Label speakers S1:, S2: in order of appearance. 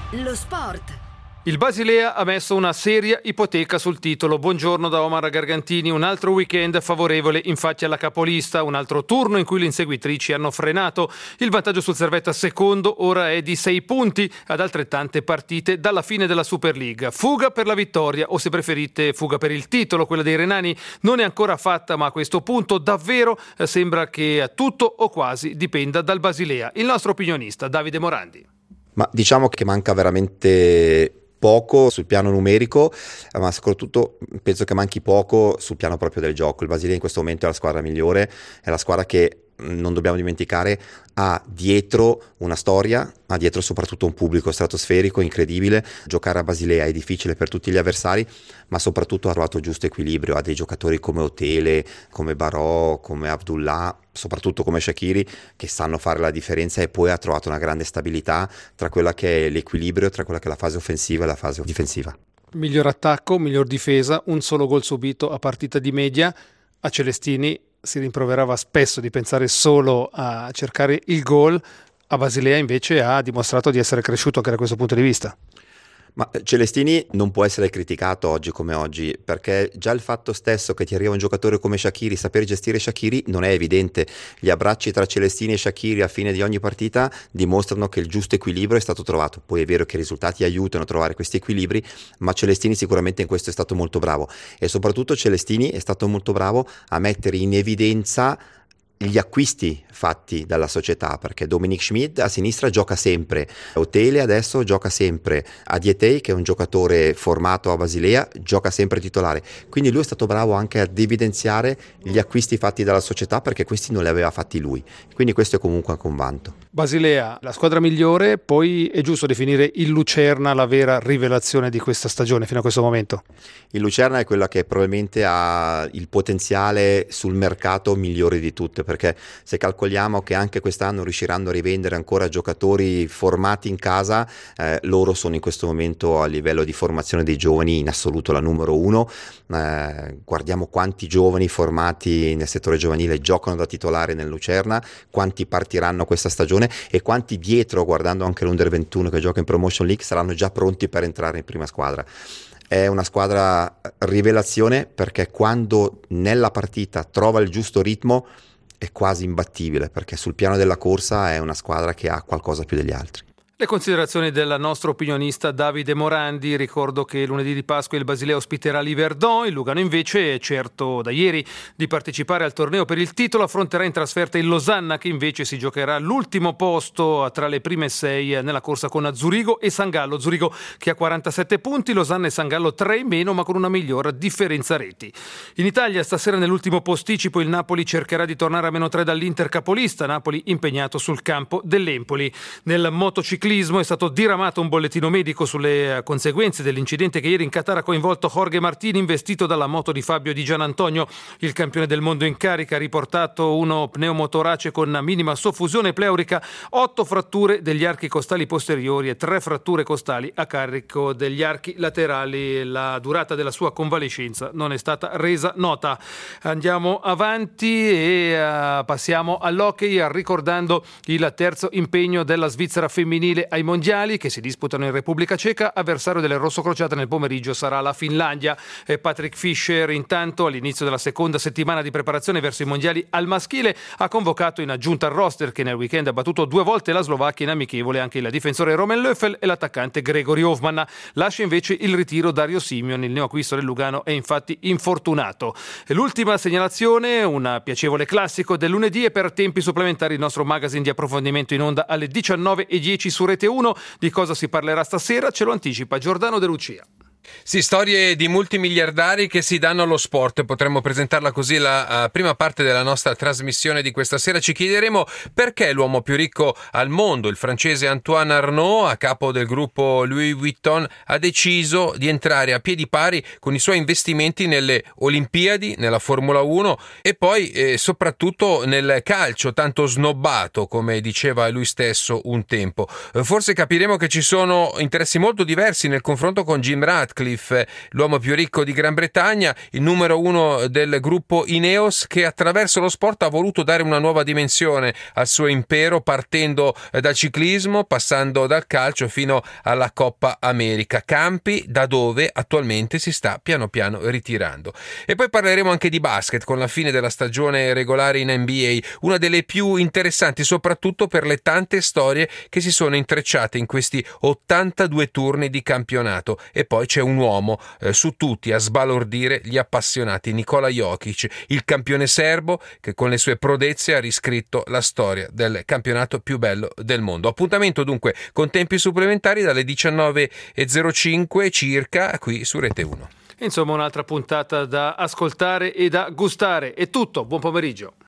S1: Lo sport.
S2: Il Basilea ha messo una seria ipoteca sul titolo. Buongiorno da Omar Gargantini. Un altro weekend favorevole infatti alla capolista, un altro turno in cui le inseguitrici hanno frenato. Il vantaggio sul Servetta secondo ora è di 6 punti ad altrettante partite dalla fine della Superliga. Fuga per la vittoria, o se preferite fuga per il titolo, quella dei renani non è ancora fatta, ma a questo punto davvero sembra che tutto o quasi dipenda dal Basilea. Il nostro opinionista Davide Morandi.
S3: Ma diciamo che manca veramente poco sul piano numerico, ma soprattutto penso che manchi poco sul piano proprio del gioco. Il Basilea in questo momento è la squadra migliore, è la squadra che, non dobbiamo dimenticare, ha dietro una storia, ha dietro soprattutto un pubblico stratosferico incredibile. Giocare a Basilea è difficile per tutti gli avversari, ma soprattutto ha trovato giusto equilibrio, ha dei giocatori come Otele, come Barò, come Abdullah, soprattutto come Shaqiri, che sanno fare la differenza, e poi ha trovato una grande stabilità tra quella che è l'equilibrio, tra quella che è la fase offensiva e la fase difensiva. Miglior attacco, miglior difesa, un solo gol subito a partita di media. A Celestini si rimproverava spesso di pensare solo a cercare il gol. A Basilea invece ha dimostrato di essere cresciuto anche da questo punto di vista. Ma Celestini non può essere criticato oggi come oggi, perché già il fatto stesso che ti arriva un giocatore come Shaqiri, saper gestire Shaqiri non è evidente. Gli abbracci tra Celestini e Shaqiri a fine di ogni partita dimostrano che il giusto equilibrio è stato trovato. Poi è vero che i risultati aiutano a trovare questi equilibri, ma Celestini sicuramente in questo è stato molto bravo, e soprattutto Celestini è stato molto bravo a mettere in evidenza gli acquisti fatti dalla società, perché Dominic Schmid a sinistra gioca sempre, Otele adesso gioca sempre, Adietey, che è un giocatore formato a Basilea, gioca sempre titolare. Quindi lui è stato bravo anche ad evidenziare gli acquisti fatti dalla società, perché questi non li aveva fatti lui. Quindi questo è comunque anche un vanto. Basilea, la squadra migliore, poi è giusto definire il Lucerna la vera rivelazione di questa stagione fino a questo momento? Il Lucerna è quella che probabilmente ha il potenziale sul mercato migliore di tutte, perché se calcoliamo che anche quest'anno riusciranno a rivendere ancora giocatori formati in casa, loro sono in questo momento a livello di formazione dei giovani in assoluto la numero uno. Guardiamo quanti giovani formati nel settore giovanile giocano da titolare nel Lucerna, quanti partiranno questa stagione e quanti dietro, guardando anche l'Under 21 che gioca in Promotion League, saranno già pronti per entrare in prima squadra. È una squadra rivelazione, perché quando nella partita trova il giusto ritmo è quasi imbattibile, perché sul piano della corsa è una squadra che ha qualcosa più degli altri. Le considerazioni del nostro opinionista Davide Morandi. Ricordo che lunedì di Pasqua il Basilea ospiterà l'Yverdon, il Lugano invece è certo da ieri di partecipare al torneo per il titolo, affronterà in trasferta il Losanna, che invece si giocherà l'ultimo posto tra le prime 6 nella corsa con Zurigo e San Gallo. Zurigo che ha 47 punti, Losanna e San Gallo 3 in meno, ma con una migliore differenza reti. In Italia stasera nell'ultimo posticipo il Napoli cercherà di tornare a -3 dall'Inter capolista, Napoli impegnato sul campo dell'Empoli. Nel motociclismo è stato diramato un bollettino medico sulle conseguenze dell'incidente che ieri in Qatar ha coinvolto Jorge Martin, investito dalla moto di Fabio Di Gianantonio. Il campione del mondo in carica ha riportato uno pneumotorace con minima soffusione pleurica, 8 fratture degli archi costali posteriori e 3 fratture costali a carico degli archi laterali. La durata della sua convalescenza non è stata resa nota. Andiamo avanti e passiamo all'hockey, ricordando il terzo impegno della Svizzera femminile ai mondiali che si disputano in Repubblica Ceca. Avversario delle rossocrociate nel pomeriggio sarà la Finlandia. Patrick Fischer intanto all'inizio della seconda settimana di preparazione verso i mondiali al maschile ha convocato in aggiunta al roster, che nel weekend ha battuto 2 volte la Slovacchia in amichevole, anche il difensore Roman Löffel e l'attaccante Gregory Hofmann. Lascia invece il ritiro Dario Simeon, il neoacquisto del Lugano è infatti infortunato. E l'ultima segnalazione, un piacevole classico del lunedì, e per tempi supplementari il nostro magazine di approfondimento in onda alle 19:10 su Rete 1. Di cosa si parlerà stasera ce lo anticipa Giordano De Lucia.
S4: Sì, storie di multimiliardari che si danno allo sport, potremmo presentarla così la prima parte della nostra trasmissione di questa sera. Ci chiederemo perché l'uomo più ricco al mondo, il francese Antoine Arnault, a capo del gruppo Louis Vuitton, ha deciso di entrare a piedi pari con i suoi investimenti nelle Olimpiadi, nella Formula 1 e poi soprattutto nel calcio tanto snobbato, come diceva lui stesso un tempo. Forse capiremo che ci sono interessi molto diversi nel confronto con Jim Ratcliffe, Ratcliffe, l'uomo più ricco di Gran Bretagna, il numero uno del gruppo Ineos, che attraverso lo sport ha voluto dare una nuova dimensione al suo impero, partendo dal ciclismo, passando dal calcio fino alla Coppa America, campi da dove attualmente si sta piano piano ritirando. E poi parleremo anche di basket, con la fine della stagione regolare in NBA, una delle più interessanti soprattutto per le tante storie che si sono intrecciate in questi 82 turni di campionato. E poi c'è un uomo su tutti a sbalordire gli appassionati, Nikola Jokic, il campione serbo che con le sue prodezze ha riscritto la storia del campionato più bello del mondo. Appuntamento dunque con tempi supplementari dalle 19:05 circa qui su Rete 1.
S2: Insomma, un'altra puntata da ascoltare e da gustare. È tutto, buon pomeriggio.